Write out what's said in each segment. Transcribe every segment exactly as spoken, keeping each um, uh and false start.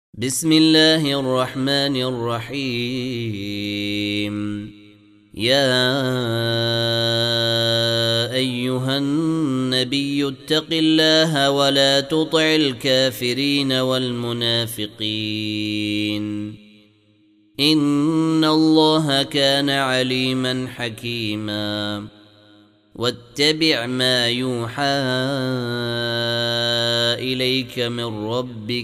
بسم الله الرحمن الرحيم. يا أيها النبي اتق الله ولا تطع الكافرين والمنافقين إن الله كان عليما حكيما. واتبع ما يوحى إليك من ربك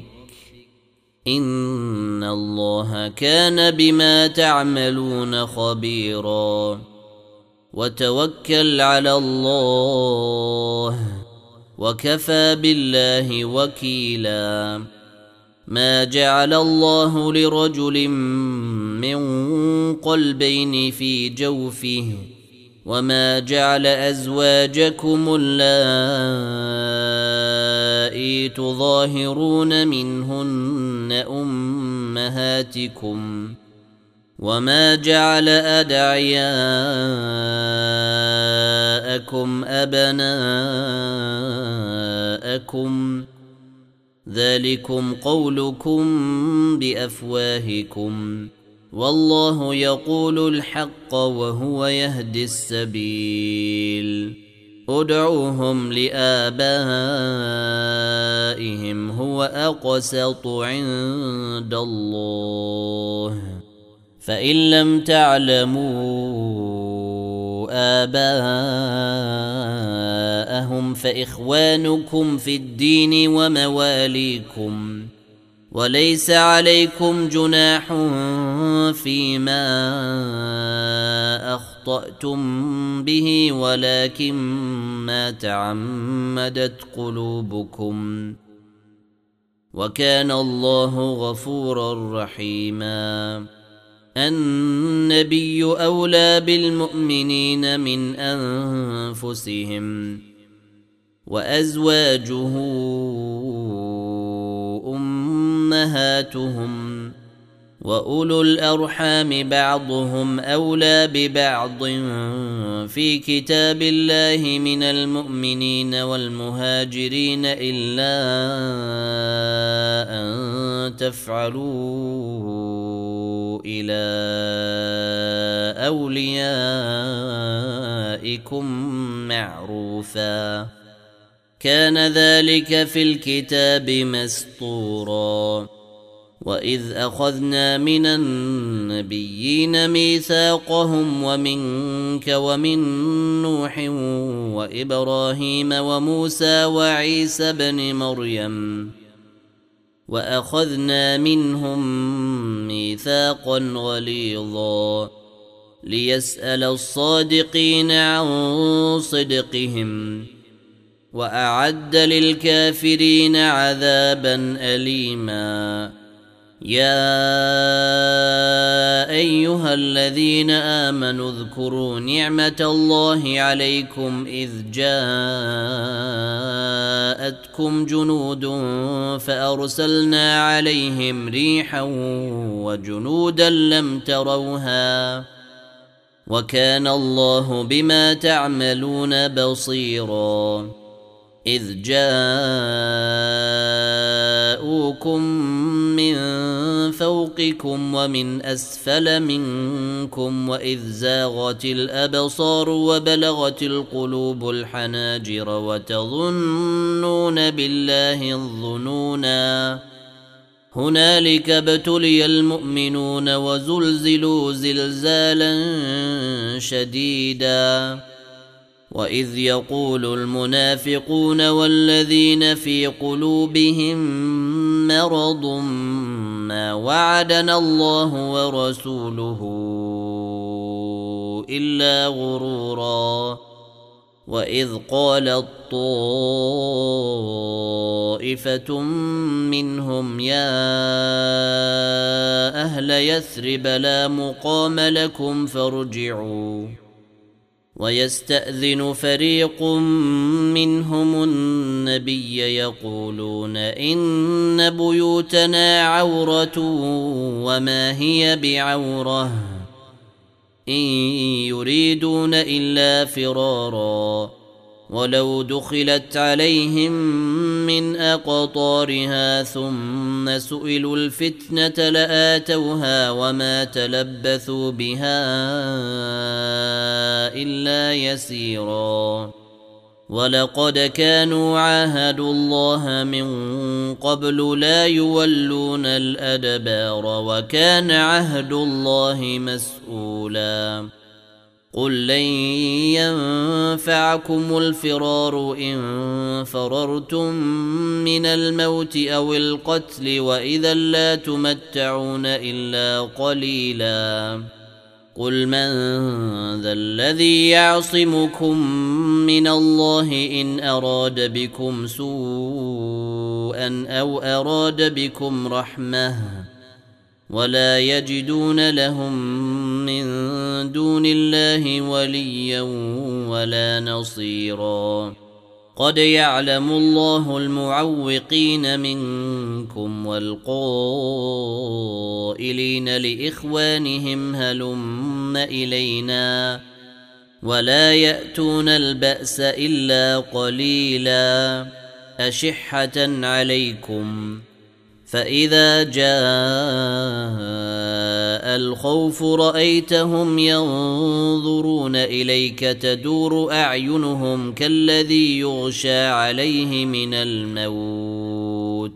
إن الله كان بما تعملون خبيرا. وتوكل على الله وكفى بالله وكيلا. ما جعل الله لرجل من قلبين في جوفه وما جعل أزواجكم اللائي تظاهرون منهن أمهاتكم وما جعل أدعياءكم أبناءكم ذلكم قولكم بأفواهكم والله يقول الحق وهو يهدي السبيل. ادعوهم لآبائهم هو أقسط عند الله فإن لم تعلموا آباءهم فإخوانكم في الدين ومواليكم وليس عليكم جناح فيما أخطأتم به ولكن ما تعمدت قلوبكم وكان الله غفورا رحيما. النبي أولى بالمؤمنين من أنفسهم وأزواجه أمهاتهم وأولو الأرحام بعضهم أولى ببعض في كتاب الله من المؤمنين والمهاجرين إلا أن تفعلوا إلى أوليائكم معروفا كان ذلك في الكتاب مسطورا. وإذ أخذنا من النبيين ميثاقهم ومنك ومن نوح وإبراهيم وموسى وعيسى بن مريم وأخذنا منهم ميثاقا غليظا ليسأل الصادقين عن صدقهم وأعد للكافرين عذابا أليما. يا أيها الذين آمنوا اذكروا نعمة الله عليكم إذ جاءتكم جنود فأرسلنا عليهم ريحا وجنودا لم تروها وكان الله بما تعملون بصيرا. إذ جاءوكم من فوقكم ومن أسفل منكم وإذ زاغت الأبصار وبلغت القلوب الحناجر وتظنون بالله الظنونا هنالك ابتلي المؤمنون وزلزلوا زلزالا شديدا. وإذ يقول المنافقون والذين في قلوبهم مرض ما وعدنا الله ورسوله إلا غرورا. وإذ قالت طائفة منهم يا أهل يثرب لا مقام لكم فارجعوا ويستأذن فريق منهم النبي يقولون إن بيوتنا عورة وما هي بعورة إن يريدون إلا فرارا ولو دخلت عليهم من أقطارها ثم سئلوا الفتنة لآتوها وما تلبثوا بها إلا يسيرا ولقد كانوا عاهدوا الله من قبل لا يولون الأدبار وكان عهد الله مسؤولا قل لن ينفعكم الفرار إن فررتم من الموت أو القتل وإذا لا تمتعون إلا قليلا قل من ذا الذي يعصمكم من الله إن أراد بكم سوءا أو أراد بكم رحمة ولا يجدون لهم من دون الله وليا ولا نصيرا قد يعلم الله المعوقين منكم والقائلين لإخوانهم هلم إلينا ولا يأتون البأس إلا قليلا أشحة عليكم فإذا جاء الخوف رأيتهم ينظرون إليك تدور أعينهم كالذي يغشى عليه من الموت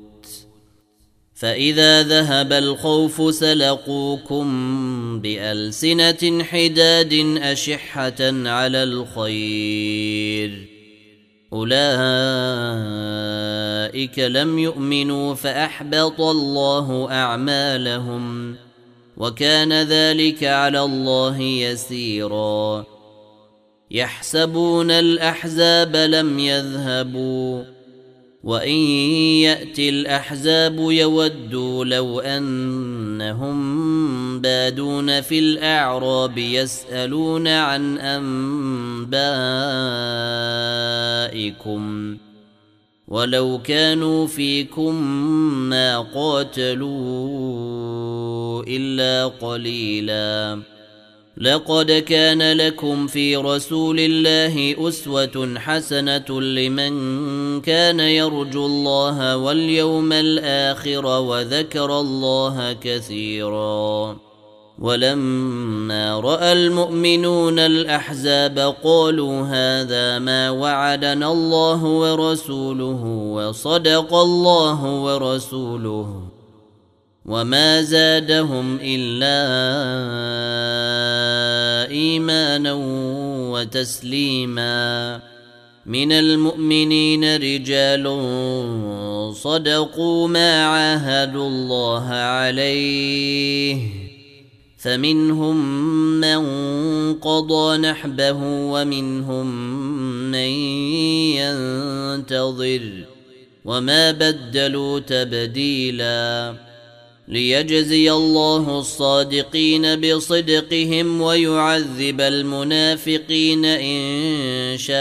فإذا ذهب الخوف سلقوكم بألسنة حداد أشحة على الخير أولئك لم يؤمنوا فأحبط الله أعمالهم وكان ذلك على الله يسيرا يحسبون الأحزاب لم يذهبوا وإن يأتي الأحزاب يودوا لو أنهم بادون في الأعراب يسألون عن أنبائكم ولو كانوا فيكم ما قاتلوا إلا قليلا لقد كان لكم في رسول الله أسوة حسنة لمن كان يرجو الله واليوم الآخر وذكر الله كثيرا ولما رأى المؤمنون الأحزاب قالوا هذا ما وعدنا الله ورسوله وصدق الله ورسوله وما زادهم إلا إيمانا وتسليما من المؤمنين رجال صدقوا ما عاهدوا الله عليه فمنهم من قضى نحبه ومنهم من ينتظر وما بدلوا تبديلا ليجزي الله الصادقين بصدقهم ويعذب المنافقين إن شاء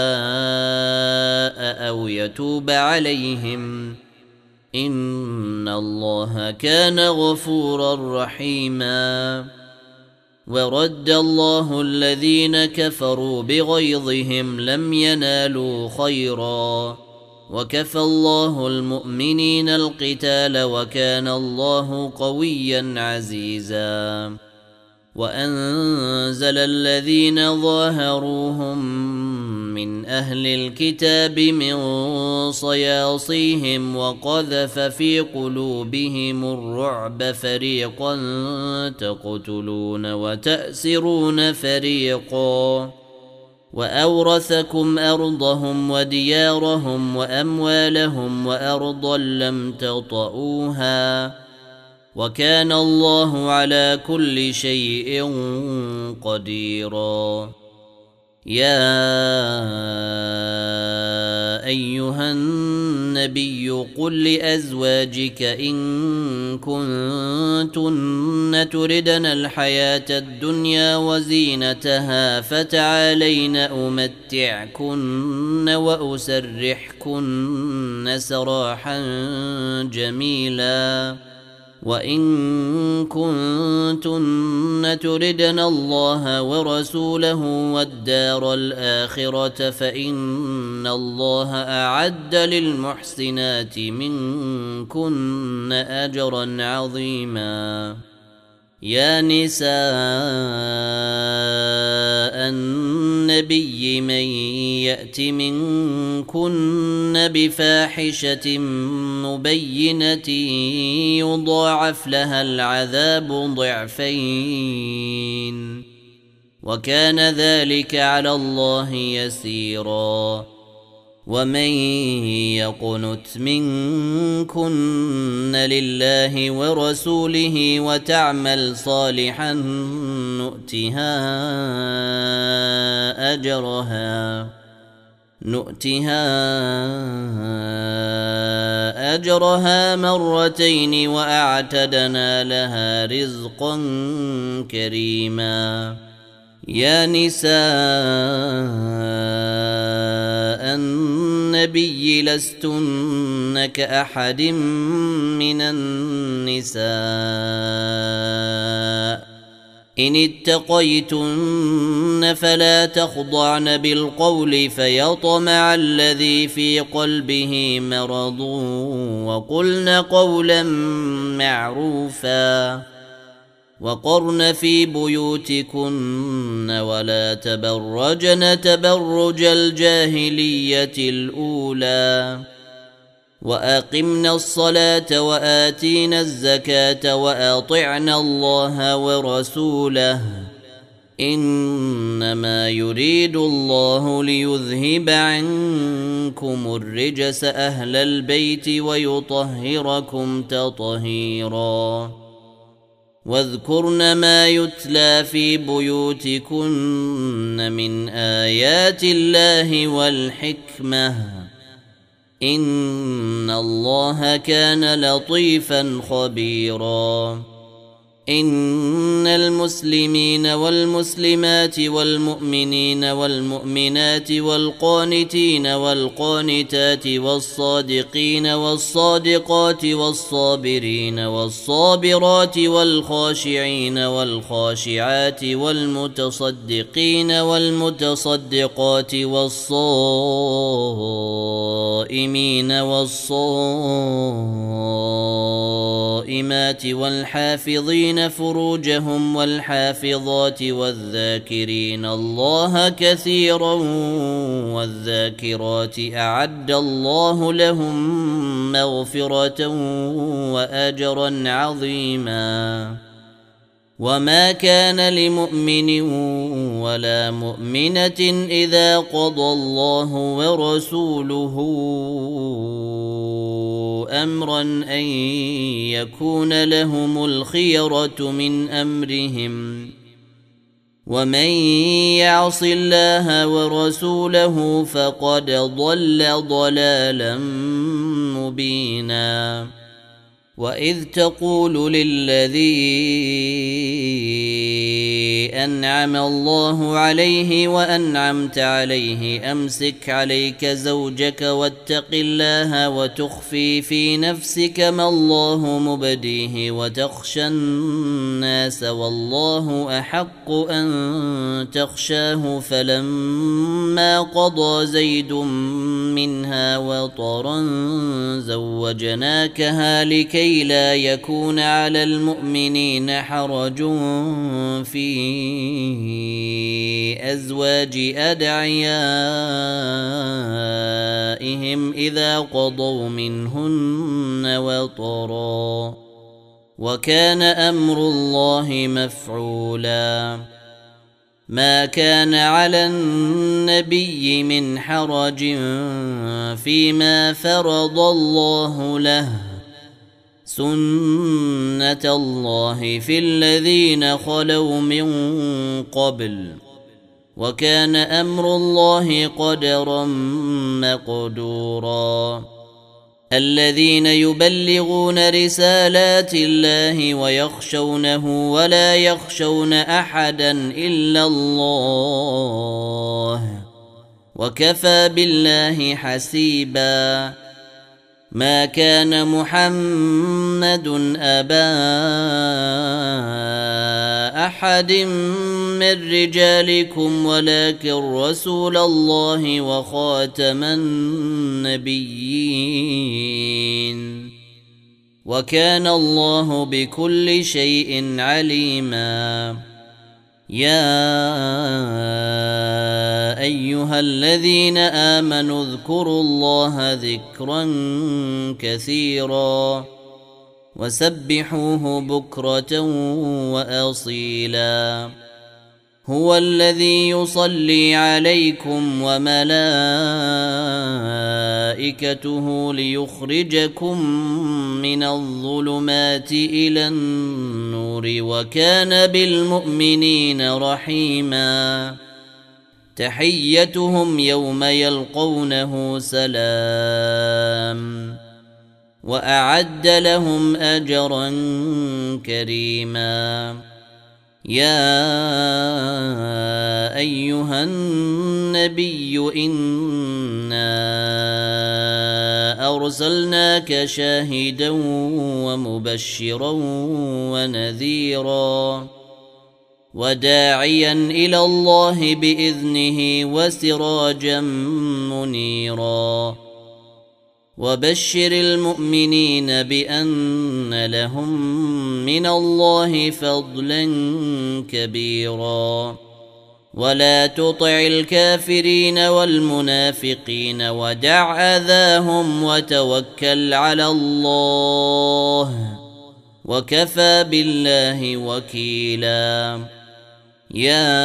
أو يتوب عليهم إن الله كان غفورا رحيما ورد الله الذين كفروا بغيظهم لم ينالوا خيرا وكفى الله المؤمنين القتال وكان الله قويا عزيزا وأنزل الذين ظاهروهم من أهل الكتاب من صياصيهم وقذف في قلوبهم الرعب فريقا تقتلون وتأسرون فريقا وأورثكم أرضهم وديارهم وأموالهم وأرضا لم تطئوها وكان الله على كل شيء قديرا يا أيها النبي قل لأزواجك إن كنتن تردن الحياة الدنيا وزينتها فتعالين أمتعكن وأسرحكن سراحا جميلا وإن كنتن تردن الله ورسوله والدار الآخرة فإن الله أعد للمحسنات منكن أجرا عظيما. يا نساء النبي من يأت منكن بفاحشة مبينة يضاعف لها العذاب ضعفين وكان ذلك على الله يسيرا. ومن يقنت منكن لله ورسوله وتعمل صالحا نؤتها أجرها نؤتها أجرها مرتين وأعتدنا لها رزقا كريما. يا نساء النبي لستن كأحد من النساء إن اتقيتن فلا تخضعن بالقول فيطمع الذي في قلبه مرض وقلن قولا معروفا وقرن في بيوتكن ولا تبرجن تبرج الجاهلية الأولى وأقمنا الصلاة وآتينا الزكاة وأطعنا الله ورسوله إنما يريد الله ليذهب عنكم الرجس أهل البيت ويطهركم تطهيرا. واذكرن ما يتلى في بيوتكن من آيات الله والحكمة إن الله كان لطيفا خبيرا. إن المسلمين والمسلمات والمؤمنين والمؤمنات والقانتين والقانتات والصادقين والصادقات والصابرين والصابرات والخاشعين والخاشعات والمتصدقين والمتصدقات والصائمين والصائمات والحافظين فروجهم والحافظات والذاكرين الله كثيرا والذاكرات أعد الله لهم مغفرة وأجرا عظيما. وما كان لمؤمن ولا مؤمنة إذا قضى الله ورسوله أمرا أن يكون لهم الخيرة من أمرهم ومن يعص الله ورسوله فقد ضل ضلالا مبينا. وإذ تقول للذي أنعم الله عليه وأنعمت عليه أمسك عليك زوجك واتق الله وتخفي في نفسك ما الله مبديه وتخشى الناس والله أحق أن تخشاه فلما قضى زيد منها وطرا زوجناكها لكي لا يكون على المؤمنين حرج في أزواج أدعيائهم إذا قضوا منهن وطرا وكان أمر الله مفعولا. ما كان على النبي من حرج فيما فرض الله له سنة الله في الذين خلوا من قبل وكان أمر الله قدرا مقدورا. الذين يبلغون رسالات الله ويخشونه ولا يخشون أحدا إلا الله وكفى بالله حسيبا. ما كان محمد أبا أحد من رجالكم ولكن رسول الله وخاتم النبيين وكان الله بكل شيء عليما. يا أيها الذين آمنوا اذكروا الله ذكرا كثيرا وسبحوه بكرة وأصيلا. هو الذي يصلي عليكم وملائكته ليخرجكم من الظلمات إلى النور وكان بالمؤمنين رحيما. تحيتهم يوم يلقونه سلام وأعد لهم أجرا كريما. يا أيها النبي إنا أرسلناك شاهدا ومبشرا ونذيرا وداعيا إلى الله بإذنه وسراجا منيرا. وبشر المؤمنين بأن لهم من الله فضلا كبيرا. ولا تطع الكافرين والمنافقين ودع أذاهم وتوكل على الله وكفى بالله وكيلا. يا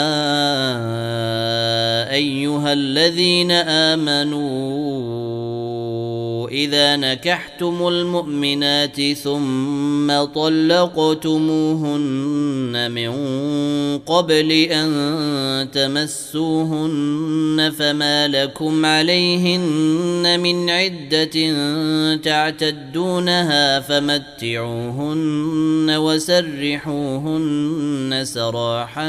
أيها الذين آمنوا إذا نكحتم المؤمنات ثم طلقتموهن من قبل أن تمسوهن فما لكم عليهن من عدة تعتدونها فمتعوهن وسرحوهن سراحا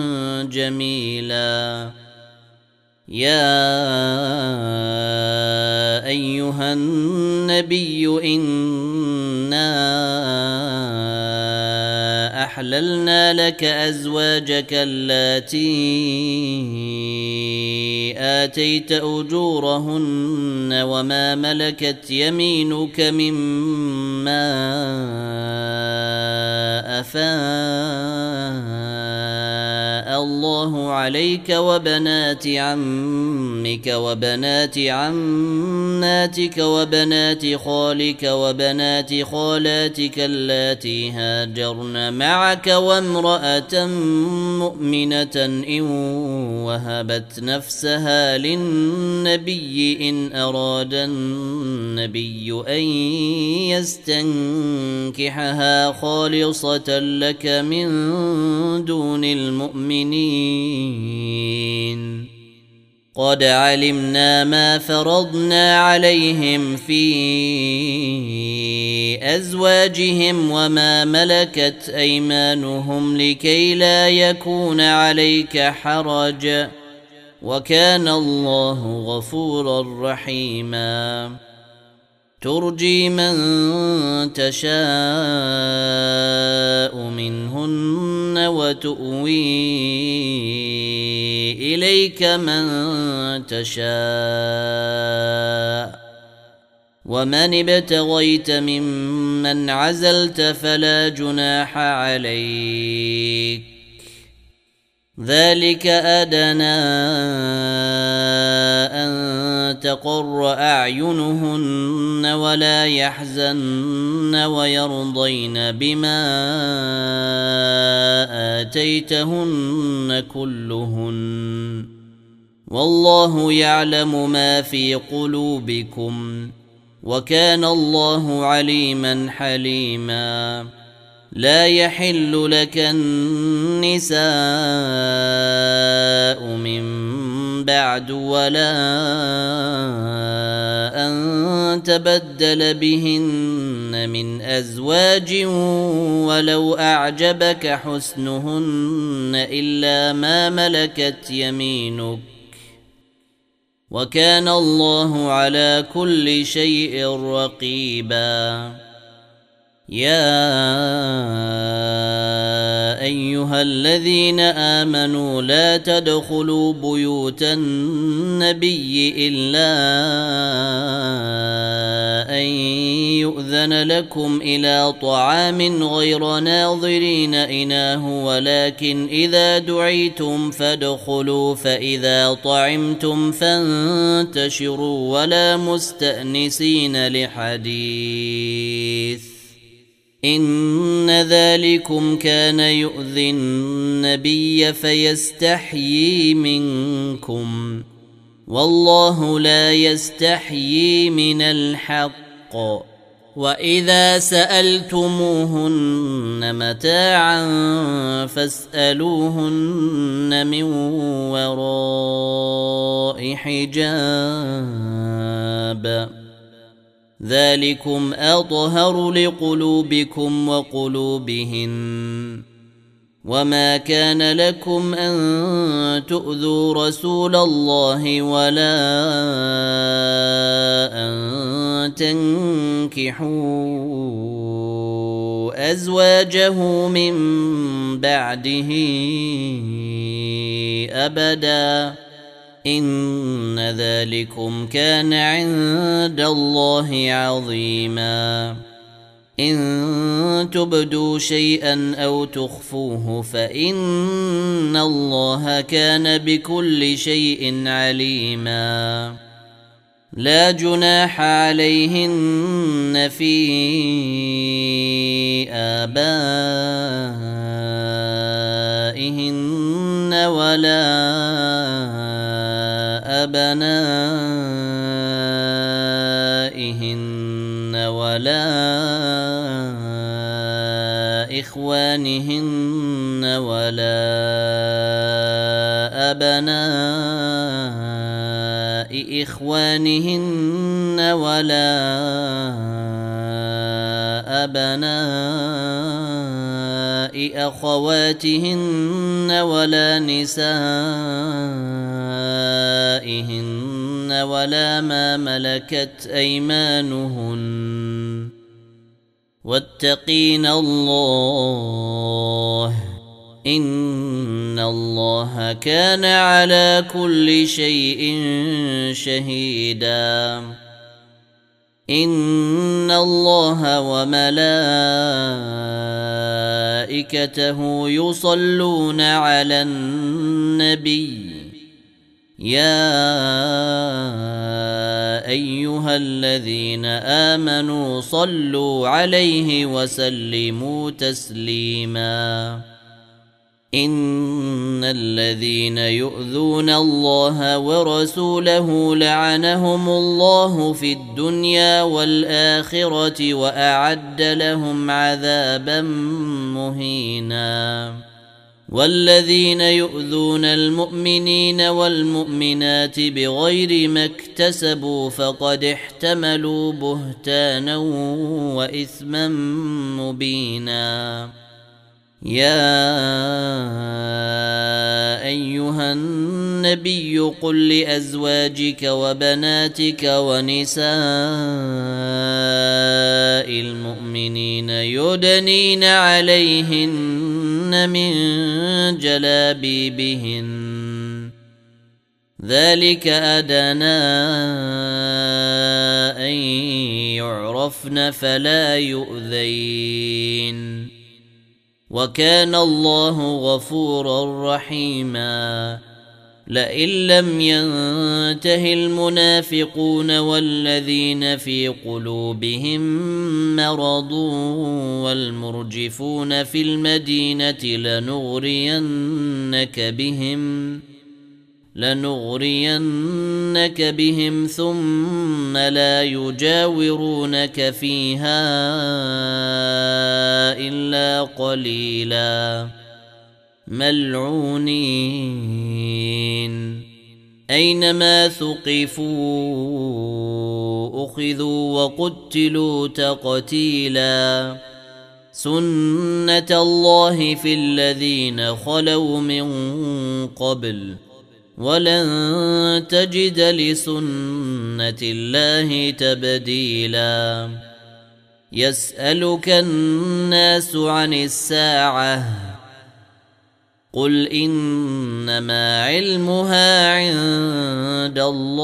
جميلا. يا أيها النبي إنا أحللنا لك أزواجك اللاتي آتيت أجورهن وما ملكت يمينك مما أفاء الله عليك وبنات عمك وبنات عماتك وبنات خالك وبنات خالاتك اللاتي هاجرن معك وامرأة مؤمنة إن وهبت نفسها للنبي إن أراد النبي أن يستنكحها خالصة لك من دون المؤمنين. قد علمنا ما فرضنا عليهم في أزواجهم وما ملكت أيمانهم لكي لا يكون عليك حرج وكان الله غفورا رحيما. ترجي من تشاء منهن وتؤوي إليك من تشاء ومن ابتغيت ممن عزلت فلا جناح عليك. ذلك أدنى أن تقر أعينهن ولا يحزن ويرضين بما آتيتهن كلهن والله يعلم ما في قلوبكم وكان الله عليما حليما. لا يحل لك النساء من بعد ولا أن تبدل بهن من أزواج ولو أعجبك حسنهن إلا ما ملكت يمينك وكان الله على كل شيء رقيبا. يا أيها الذين آمنوا لا تدخلوا بيوت النبي إلا أن يؤذن لكم إلى طعام غير ناظرين إناه ولكن إذا دعيتم فادخلوا فإذا طعمتم فانتشروا ولا مستأنسين لحديث إن ذلكم كان يؤذي النبي فيستحيي منكم والله لا يستحيي من الحق. وإذا سألتموهن متاعا فاسألوهن من وراء حجاب ذلكم أطهر لقلوبكم وقلوبهن. وما كان لكم أن تؤذوا رسول الله ولا أن تنكحوا أزواجه من بعده أبدا إن ذلكم كان عند الله عظيما. إن تبدوا شيئا أو تخفوه فإن الله كان بكل شيء عليما. لا جناح عليهن في آبائهن ولا أبنائهن ولا إخوانهن ولا أبناء إخوانهن ولا أبناء أخواتهن ولا نسائهن ولا ما ملكت أيمانهن واتقين الله إن الله كان على كل شيء شهيدا. إن الله وملائكته يصلون على النبي يا أيها الذين آمنوا صلوا عليه وسلموا تسليما. إن الذين يؤذون الله ورسوله لعنهم الله في الدنيا والآخرة وأعد لهم عذابا مهينا. والذين يؤذون المؤمنين والمؤمنات بغير ما اكتسبوا فقد احتملوا بهتانا وإثما مبينا. يا أيها النبي قل لأزواجك وبناتك ونساء المؤمنين يدنين عليهن من جلابيبهن ذلك أدنى أن يعرفن فلا يؤذين وكان الله غفورا رحيما. لئن لم ينته المنافقون والذين في قلوبهم مرض والمرجفون في المدينة لنغرينك بهم لنغرينك بهم ثم لا يجاورونك فيها إلا قليلا ملعونين أينما ثقفوا أخذوا وقتلوا تقتيلا. سنة الله في الذين خلوا من قبل ولن تجد لسنة الله تبديلا يسألك الناس عن الساعة قل إنما علمها عند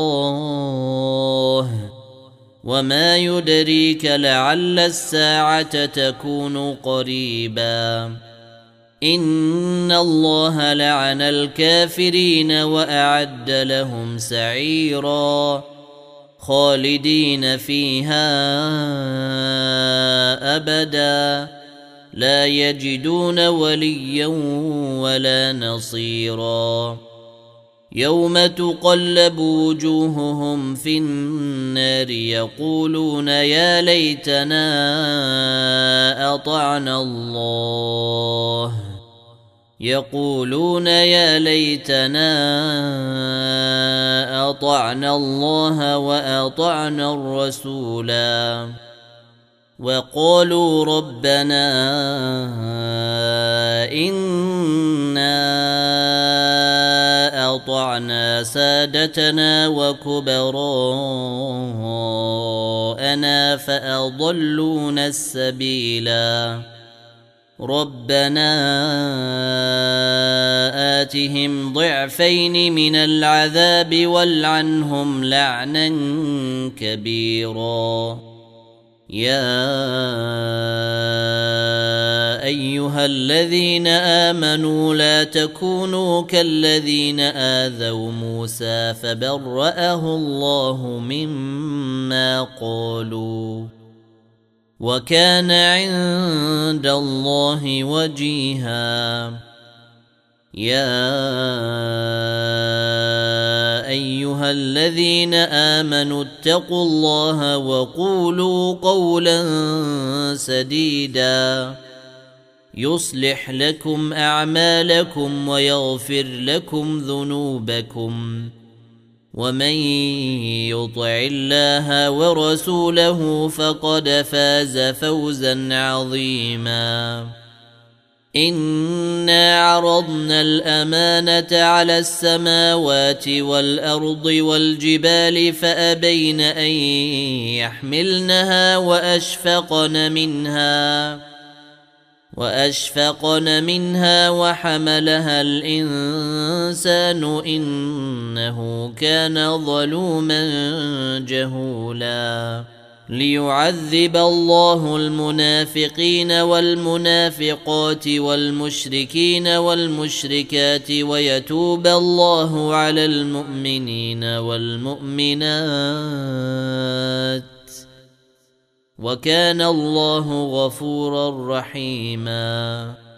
الله وما يدريك لعل الساعة تكون قريبا إن الله لعن الكافرين وأعد لهم سعيرا خالدين فيها أبدا لا يجدون وليا ولا نصيرا يوم تقلب وجوههم في النار يقولون يا ليتنا أطعنا الله يقولون يا ليتنا أطعنا الله وأطعنا الرسولا وقالوا ربنا إنا أطعنا سادتنا وكبراءنا فأضلونا السبيلا ربنا آتهم ضعفين من العذاب والعنهم لعنا كبيرا يا أيها الذين آمنوا لا تكونوا كالذين آذوا موسى فبرأه الله مما قالوا وكان عند الله وجيها يا أيها الذين آمنوا اتقوا الله وقولوا قولا سديدا يصلح لكم أعمالكم ويغفر لكم ذنوبكم ومن يطع الله ورسوله فقد فاز فوزا عظيما إنا عرضنا الأمانة على السماوات والأرض والجبال فأبين أن يحملنها وأشفقن منها وأشفقن منها وحملها الإنسان إنه كان ظلوما جهولا ليعذب الله المنافقين والمنافقات والمشركين والمشركات ويتوب الله على المؤمنين والمؤمنات وكان الله غفورا رحيما